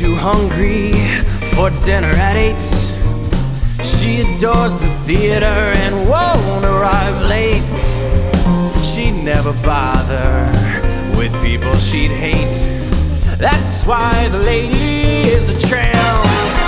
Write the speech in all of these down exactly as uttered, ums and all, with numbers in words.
too hungry for dinner at eight. She adores the theater and won't arrive late. She'd never bother with people she'd hate. That's why the lady is a tramp.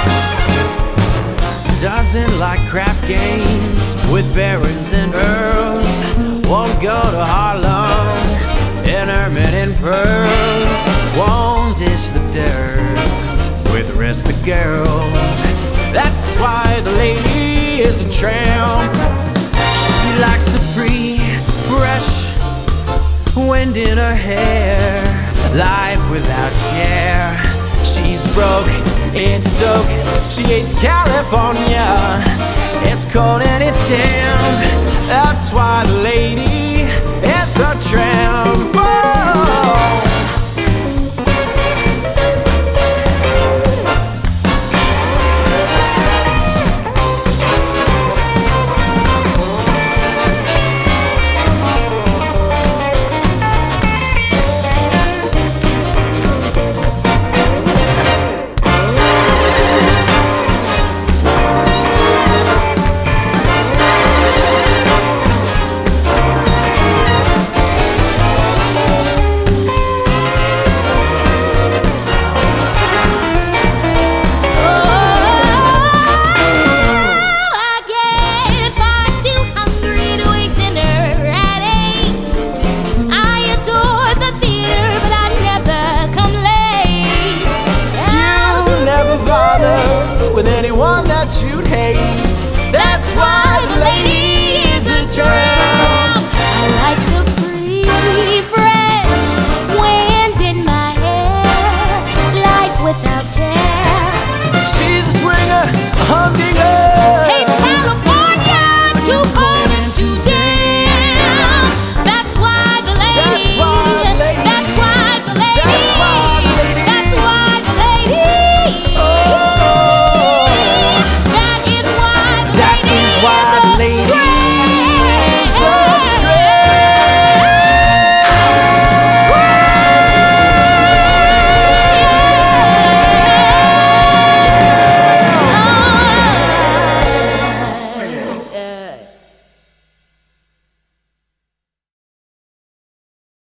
Doesn't like crap games with barons and earls. Won't go to Harlem in ermine and pearls. Won't dish the dirt with the rest of the girls. That's why the lady is a tramp. She likes the free, fresh wind in her hair, life without care. She's broke, it's soak. She hates California, it's cold and it's damp. That's why the lady is a tramp.